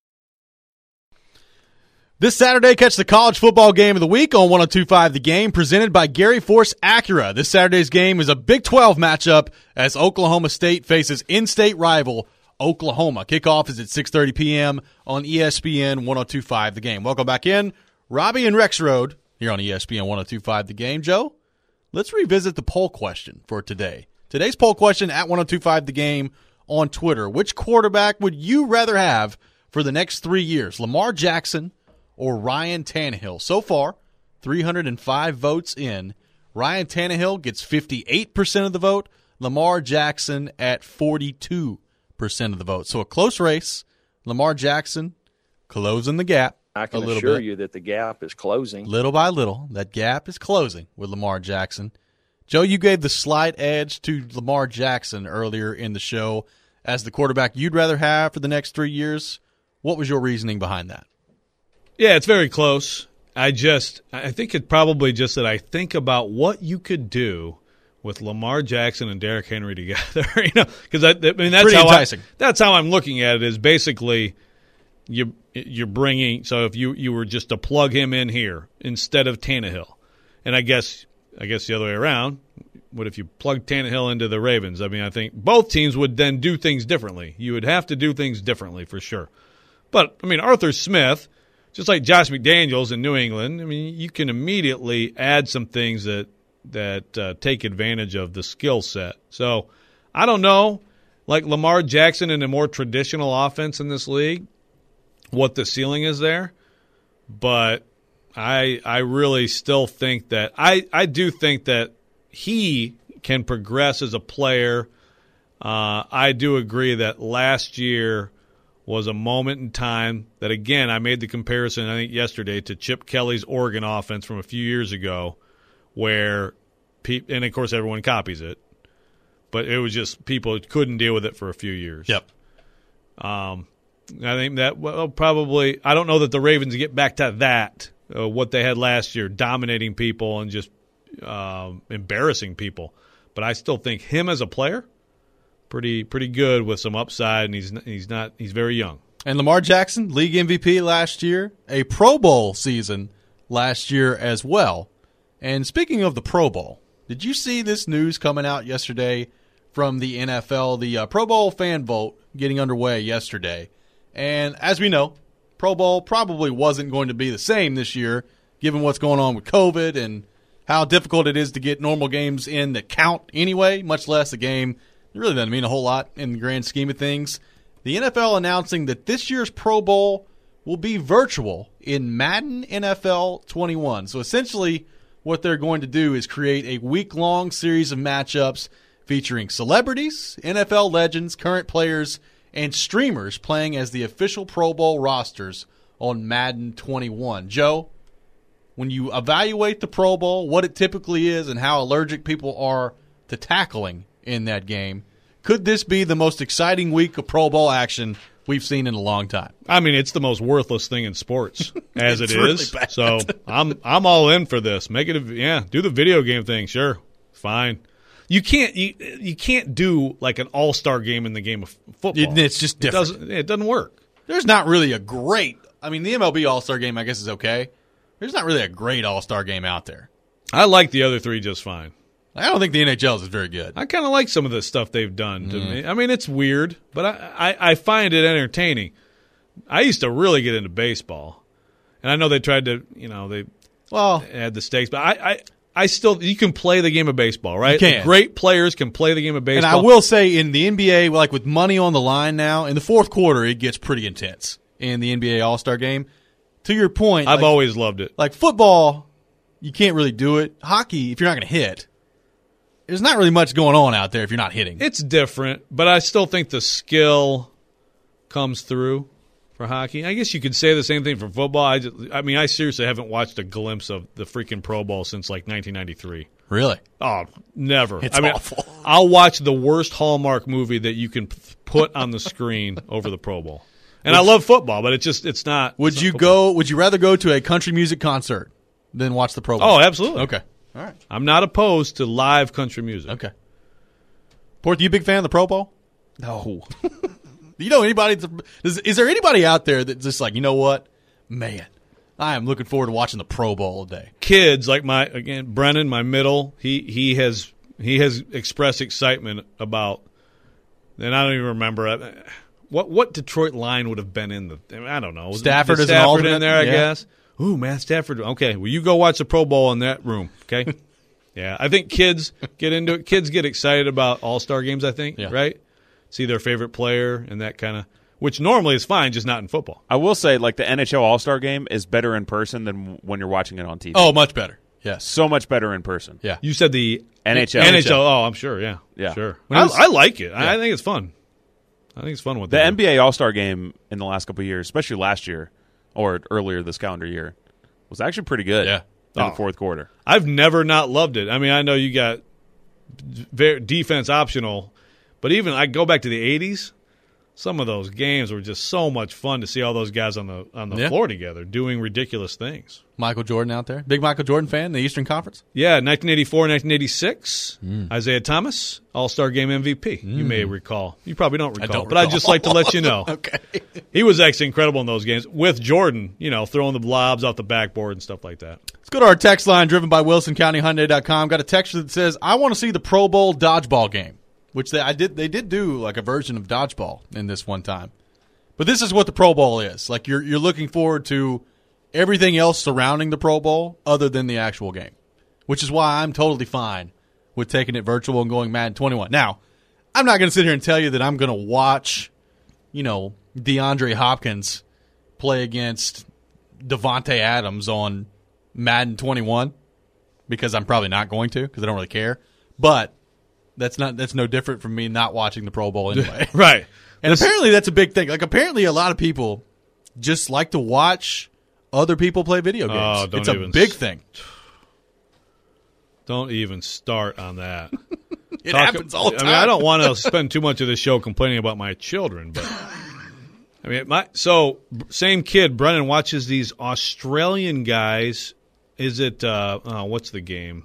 This Saturday, catch the college football game of the week on ten twenty-five The Game, presented by Gary Force Acura. This Saturday's game is a Big twelve matchup as Oklahoma State faces in-state rival Oklahoma. Kickoff is at six thirty p.m. on E S P N ten twenty-five The Game. Welcome back in. Robbie and Rexroad here on E S P N ten twenty-five The Game. Joe, let's revisit the poll question for today. Today's poll question at ten twenty-five The Game on Twitter. Which quarterback would you rather have for the next three years, Lamar Jackson or Ryan Tannehill? So far, three hundred five votes in. Ryan Tannehill gets fifty-eight percent of the vote. Lamar Jackson at forty-two percent of the vote. So a close race. Lamar Jackson closing the gap I can a little assure bit. you that the gap is closing. Little by little, that gap is closing with Lamar Jackson. Joe, you gave the slight edge to Lamar Jackson earlier in the show as the quarterback you'd rather have for the next three years. What was your reasoning behind that? Yeah, it's very close. I just, I think it probably just that I think about what you could do with Lamar Jackson and Derrick Henry together. you know, because I, I mean that's Pretty how enticing. I, that's how I'm looking at it. Is basically you you're bringing. So if you you were just to plug him in here instead of Tannehill, and I guess I guess the other way around. What if you plug Tannehill into the Ravens? I mean, I think both teams would then do things differently. You would have to do things differently for sure. But I mean, Arthur Smith. Just like Josh McDaniels in New England, I mean, you can immediately add some things that that uh, take advantage of the skill set. So I don't know, like Lamar Jackson in a more traditional offense in this league, what the ceiling is there. But I I really still think that I, I do think that he can progress as a player. Uh, I do agree that last year was a moment in time that, again, I made the comparison, I think, yesterday to Chip Kelly's Oregon offense from a few years ago where, pe- and, of course, everyone copies it, but it was just people couldn't deal with it for a few years. Yep. Um, I think that, well, probably, I don't know that the Ravens get back to that, uh, what they had last year, dominating people and just um, embarrassing people. But I still think him as a player, Pretty pretty good with some upside, and he's he's not he's very young. And Lamar Jackson, league M V P last year, a Pro Bowl season last year as well. And speaking of the Pro Bowl, did you see this news coming out yesterday from the N F L? The uh, Pro Bowl fan vote getting underway yesterday. And as we know, Pro Bowl probably wasn't going to be the same this year, given what's going on with COVID and how difficult it is to get normal games in that count anyway, much less a game It really doesn't mean a whole lot in the grand scheme of things. The N F L announcing that this year's Pro Bowl will be virtual in Madden N F L twenty-one. So essentially what they're going to do is create a week-long series of matchups featuring celebrities, N F L legends, current players, and streamers playing as the official Pro Bowl rosters on Madden twenty-one. Joe, when you evaluate the Pro Bowl, what it typically is, and how allergic people are to tackling in that game, could this be the most exciting week of Pro Bowl action we've seen in a long time? I mean, it's the most worthless thing in sports, as it really is. bad. So I'm I'm all in for this. Make it a yeah, do the video game thing. Sure, fine. You can't you, you can't do like an all-star game in the game of football. It- it's just different. It doesn't, it doesn't work. There's not really a great – I mean, the M L B All-Star Game, I guess, is okay. There's not really a great All-Star Game out there. I like the other three just fine. I don't think the N H L's is very good. I kind of like some of the stuff they've done to Mm. me. I mean, it's weird, but I, I, I find it entertaining. I used to really get into baseball, and I know they tried to, you know, they well had the stakes, but I, I, I still, you can play the game of baseball, right? You can. The great players can play the game of baseball. And I will say in the N B A, like with money on the line now, in the fourth quarter, it gets pretty intense in the N B A All-Star Game. To your point, I've like, always loved it. Like football, you can't really do it. Hockey, if you're not going to hit, there's not really much going on out there if you're not hitting. It's different, but I still think the skill comes through for hockey. I guess you could say the same thing for football. I, just, I mean, I seriously haven't watched a glimpse of the freaking Pro Bowl since like nineteen ninety-three. Really? Oh, never. It's I mean, awful. I'll watch the worst Hallmark movie that you can p- put on the screen over the Pro Bowl. And Would I love football, but it's just it's not. Would it's you not go? Would you rather go to a country music concert than watch the Pro Bowl? Oh, absolutely. Okay. All right. I'm not opposed to live country music. Okay. Port, you a big fan of the Pro Bowl? No. You know anybody? Is, is there anybody out there that's just like, you know what, man, I am looking forward to watching the Pro Bowl all day. Kids like my again, Brennan, my middle, he he has he has expressed excitement about, and I don't even remember it. What what Detroit line would have been in the? I, mean, I don't know. Was Stafford it, is an Stafford alternate, in there, I yeah. guess. Ooh, Matt Stafford. Okay, well, you go watch the Pro Bowl in that room. Okay. Yeah, I think kids get into it. Kids get excited about All-Star games, I think, Yeah. right? See their favorite player and that kind of, which normally is fine, just not in football. I will say, like, the N H L All-Star Game is better in person than when you're watching it on T V. Oh, much better. Yes. So much better in person. Yeah. You said the N H L. N H L. Oh, I'm sure, yeah. Yeah. Sure. When I, it was- I like it. I, Yeah. I think it's fun. I think it's fun with The N B A All-Star Game in the last couple of years, especially last year or earlier this calendar year, was actually pretty good Yeah. in Oh. the fourth quarter. I've never not loved it. I mean, I know you got very defense optional, but even I go back to the eighties. Some of those games were just so much fun to see all those guys on the on the Yeah. floor together doing ridiculous things. Michael Jordan out there, big Michael Jordan fan, the Eastern Conference. Yeah, nineteen eighty-four, nineteen eighty-six, Mm. Isaiah Thomas, All-Star Game M V P. You may recall. You probably don't recall, don't but I'd recall. just like to let you know. Okay. He was actually incredible in those games with Jordan, you know, throwing the lobs off the backboard and stuff like that. Let's go to our text line driven by Wilson County Hyundai dot com. Got a text that says, I want to see the Pro Bowl dodgeball game, which they I did they did do like a version of dodgeball in this one time. But this is what the Pro Bowl is. Like you're you're looking forward to everything else surrounding the Pro Bowl other than the actual game, which is why I'm totally fine with taking it virtual and going Madden twenty-one. Now, I'm not going to sit here and tell you that I'm going to watch, you know, DeAndre Hopkins play against Devontae Adams on Madden twenty-one because I'm probably not going to because I don't really care. But that's not that's no different from me not watching the Pro Bowl anyway. Right. And apparently that's a big thing. Like apparently a lot of people just like to watch other people play video games. Oh, don't it's a even big s- thing. Don't even start on that. It Talk- happens all the I time. mean, I don't want to spend too much of this show complaining about my children, but I mean, my so same kid, Brennan, watches these Australian guys. Is it uh, oh, what's the game?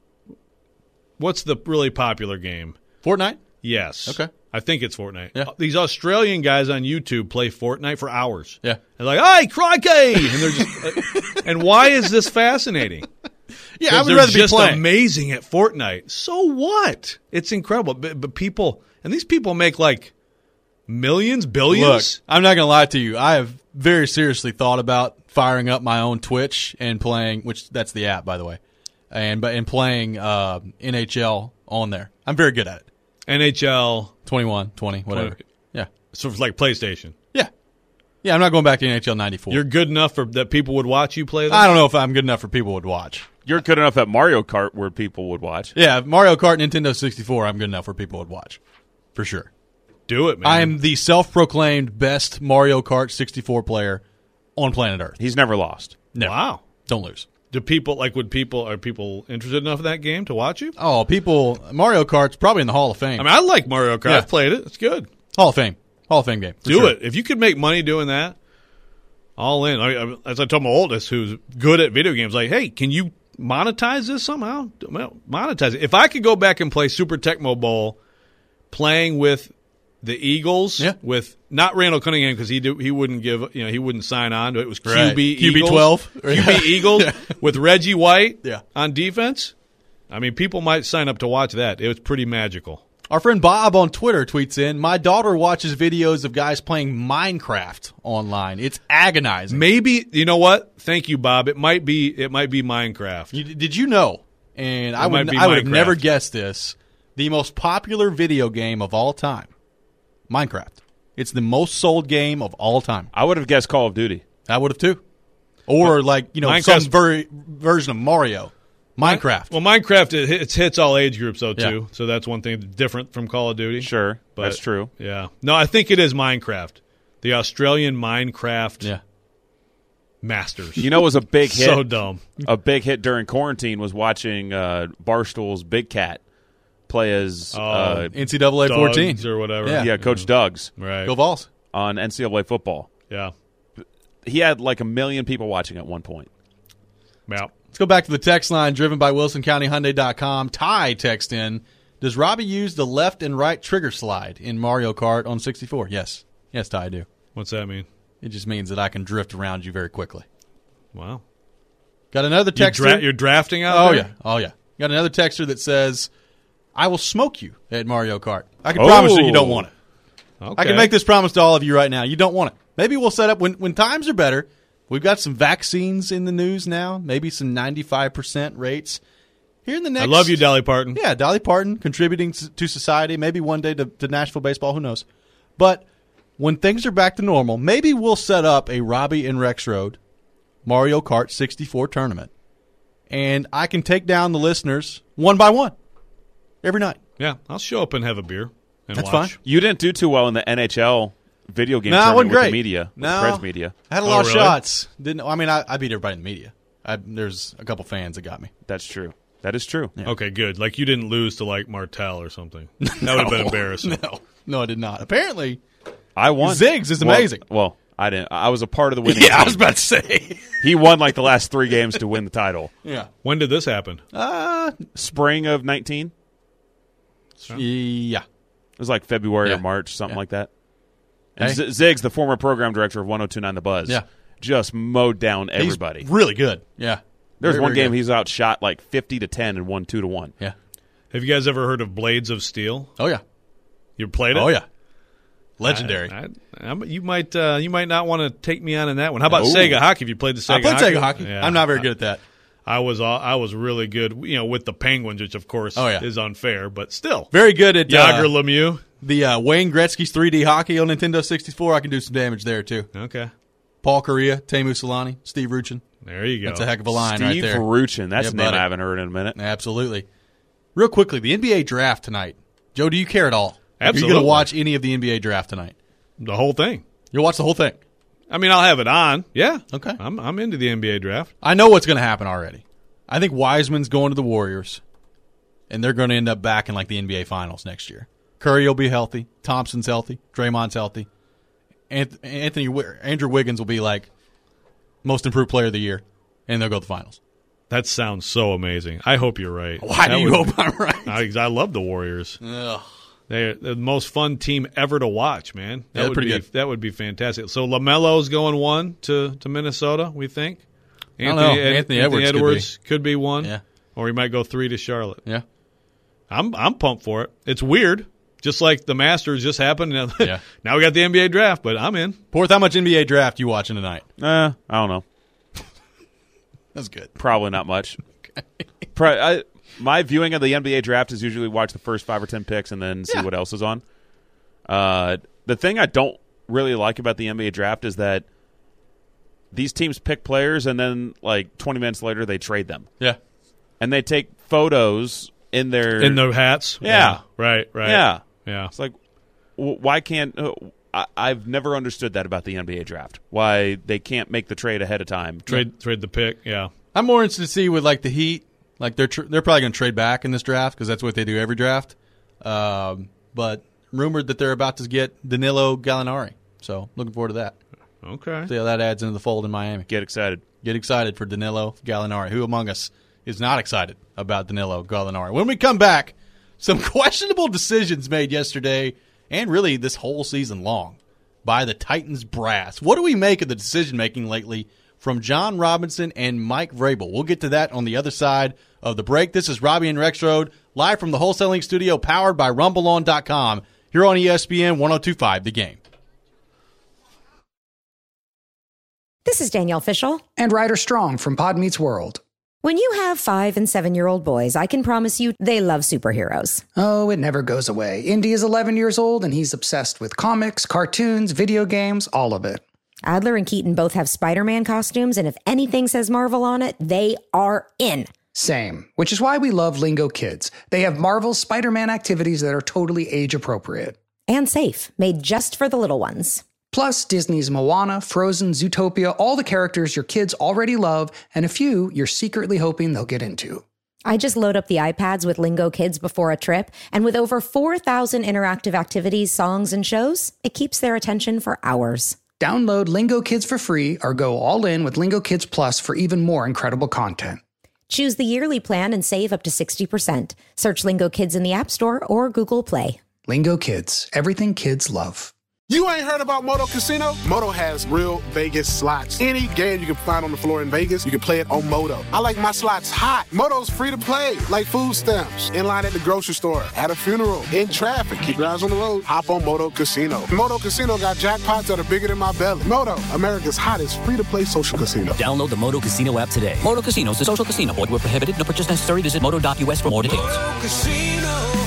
What's the really popular game? Fortnite? Yes. Okay. I think it's Fortnite. Yeah. These Australian guys on YouTube play Fortnite for hours. Yeah. They're like, "Hey, crikey!" And they're just. and why is this fascinating? Yeah, I Because would they're rather be just playing. amazing at Fortnite. So what? It's incredible. But, but people, and these people make like millions, Look, billions. I'm not going to lie to you. I have very seriously thought about firing up my own Twitch and playing, which that's the app, by the way, and but and playing uh, N H L on there. I'm very good at it. N H L twenty-one, twenty, whatever. twenty Yeah. So it's like PlayStation. Yeah. Yeah, I'm not going back to N H L ninety-four. You're good enough for that people would watch you play this? I don't know if I'm good enough for people would watch. You're good enough at Mario Kart where people would watch. Yeah, Mario Kart, Nintendo sixty-four, I'm good enough where people would watch. For sure. Do it, man. I am the self-proclaimed best Mario Kart sixty-four player on planet Earth. He's never lost. No. Wow. Don't lose. Do people, like, would people, are people interested enough in that game to watch you? Oh, people, Mario Kart's probably in the Hall of Fame. I mean, I like Mario Kart. Yeah. I've played it. It's good. Hall of Fame. Hall of Fame game. for Do sure. it. If you could make money doing that, all in. I, I, as I told my oldest, who's good at video games, like, hey, can you monetize this somehow? Well, monetize it. If I could go back and play Super Tecmo Bowl playing with the Eagles, Yeah. with not Randall Cunningham because he do, he wouldn't give you know he wouldn't sign on to it. It was Q B Right. Eagles, Q B twelve. Q B Eagles Yeah. with Reggie White Yeah. on defense. I mean, people might sign up to watch that. It was pretty magical. Our friend Bob on Twitter tweets in, my daughter watches videos of guys playing Minecraft online. It's agonizing. Maybe you know what? Thank you, Bob. It might be it might be Minecraft. You, did you know, and I It might would be I would have Minecraft. never guessed this, the most popular video game of all time, Minecraft. It's the most sold game of all time. I would have guessed Call of Duty. I would have too. Or like, you know, Minecraft's- some ver- version of Mario. Minecraft. Well, Minecraft it hits, hits all age groups though too, Yeah. so that's one thing different from Call of Duty. Sure, But- that's true. Yeah, no, I think it is Minecraft, the Australian Minecraft Yeah. Masters. You know, it was a big hit. So dumb. A big hit during quarantine was watching uh, Barstool's Big Cat play as Oh, uh, N C double A fourteen. Dogs or whatever. Yeah. yeah, Coach Doug's Right. Go Vols. on N C double A football. Yeah. He had like a million people watching at one point. Yeah. Let's go back to the text line driven by Wilson County Hyundai dot com. Ty text in, does Robbie use the left and right trigger slide in Mario Kart on sixty-four? Yes. Yes, Ty, I do. What's that mean? It just means that I can drift around you very quickly. Wow. Got another You texter. dra- you're drafting out Oh, there? yeah. Oh, yeah. Got another texter that says, I will smoke you at Mario Kart. I can Oh. promise you you don't want it. Okay. I can make this promise to all of you right now. You don't want it. Maybe we'll set up, when, when times are better, we've got some vaccines in the news now, maybe some ninety-five percent rates. Here in the next... I love you, Dolly Parton. Yeah, Dolly Parton contributing to to society, maybe one day to, to Nashville baseball, who knows. But when things are back to normal, maybe we'll set up a Robbie and Rex Road Mario Kart sixty-four tournament. And I can take down the listeners one by one every night. Yeah, I'll show up and have a beer and That's watch. fine. You didn't do too well in the N H L video game No, it tournament wasn't with great. the media, with No. Preds media. I had a Oh, lot of really? shots. Didn't I mean I, I beat everybody in the media. I, there's a couple fans that got me. That's true. That is true. Okay, good. Like you didn't lose to like Martell or something. That would have been embarrassing. No, no, I did not. Apparently, I won. Ziggs is Well- amazing. Well, I didn't. I was a part of the winning yeah, I team. was about to say. He won like the last three games to win the title. Yeah. When did this happen? Uh, Spring of nineteen. yeah. It was like February Yeah. or March, something Yeah. like that. And Hey. Z- Ziggs, the former program director of one oh two point nine The Buzz, Yeah. just mowed down everybody. He's really good. Yeah. There was Very, one very game good. he's outshot like fifty to ten and won two to one. Yeah. Have you guys ever heard of Blades of Steel? Oh yeah. You played it? Oh yeah. Legendary. I, I, I, you might uh, you might not want to take me on in that one. How about Oh. Sega Hockey? Have you played the Sega I played Hockey? Sega hockey. Yeah. I'm not very good at that. I was uh, I was really good, you know, with the Penguins, which of course Oh, yeah. is unfair, but still. Very good at Yager uh, Lemieux. the uh, Wayne Gretzky's three D hockey on Nintendo sixty-four. I can do some damage there too. Okay. Paul Correa, Teemu Solani, Steve Ruchin. There you go. That's a heck of a line Steve right there. Ruchin. That's Yeah, a name buddy. I haven't heard in a minute. Absolutely. Real quickly, the N B A draft tonight. Joe, do you care at all? Are you Absolutely. going to watch any of the N B A draft tonight? The whole thing. You'll watch the whole thing. I mean, I'll have it on. Yeah. Okay. I'm I'm into the N B A draft. I know what's going to happen already. I think Wiseman's going to the Warriors, and they're going to end up back in like the N B A Finals next year. Curry will be healthy. Thompson's healthy. Draymond's healthy. Anth- Anthony Wi- Andrew Wiggins will be like most improved player of the year, and they'll go to the finals. That sounds so amazing. I hope you're right. Why That do you would- hope I'm right? I, I love the Warriors. Ugh. They're the most fun team ever to watch, man. That Yeah, would pretty be good. that would be fantastic. So LaMelo's going one to, to Minnesota, we think. I don't know. Anthony Edwards could Edwards could be one. Yeah. Or he might go three to Charlotte. Yeah. I'm I'm pumped for it. It's weird. Just like the Masters just happened. Now, Yeah. now we got the N B A draft, but I'm in. Porth, how much N B A draft you watching tonight? Uh, I don't know. That's good. Probably not much. Pro- I, my viewing of the N B A draft is usually watch the first five or ten picks and then see Yeah. what else is on. Uh, the thing I don't really like about the N B A draft is that these teams pick players and then like twenty minutes later they trade them. Yeah. And they take photos in their In their hats? Yeah. Yeah. Right, right. Yeah. Yeah. It's like, w- why can't uh, I, I've never understood that about the N B A draft. Why they can't make the trade ahead of time. Trade yeah. trade the pick, yeah. I'm more interested to see with like the Heat. Like they're tr- they're probably going to trade back in this draft because that's what they do every draft. Um, but rumored that they're about to get Danilo Gallinari. So looking forward to that. Okay. See how that adds into the fold in Miami. Get excited. Get excited for Danilo Gallinari. Who among us is not excited about Danilo Gallinari? When we come back, some questionable decisions made yesterday and really this whole season long by the Titans brass. What do we make of the decision-making lately from John Robinson and Mike Vrabel? We'll get to that on the other side of the break. This is Robbie and Rexroad, live from the Wholesaling Studio, powered by Rumble On dot com, here on E S P N one oh two point five The Game. This is Danielle Fishel. And Ryder Strong from Pod Meets World. When you have five and seven-year-old boys, I can promise you they love superheroes. Oh, it never goes away. Indy is eleven years old, and he's obsessed with comics, cartoons, video games, all of it. Adler and Keaton both have Spider-Man costumes, and if anything says Marvel on it, they are in. Same, which is why we love Lingo Kids. They have Marvel's Spider-Man activities that are totally age-appropriate. And safe, made just for the little ones. Plus, Disney's Moana, Frozen, Zootopia, all the characters your kids already love, and a few you're secretly hoping they'll get into. I just load up the iPads with Lingo Kids before a trip, and with over four thousand interactive activities, songs, and shows, it keeps their attention for hours. Download Lingo Kids for free or go all in with Lingo Kids Plus for even more incredible content. Choose the yearly plan and save up to sixty percent. Search Lingo Kids in the App Store or Google Play. Lingo Kids, everything kids love. You ain't heard about Moto Casino? Moto has real Vegas slots. Any game you can find on the floor in Vegas, you can play it on Moto. I like my slots hot. Moto's free to play, like food stamps, in line at the grocery store, at a funeral, in traffic. Keep your eyes on the road. Hop on Moto Casino. Moto Casino got jackpots that are bigger than my belly. Moto, America's hottest free-to-play social casino. Download the Moto Casino app today. Moto Casino is a social casino. Void where prohibited. No purchase necessary. Visit moto dot U S for more details. Moto Casino.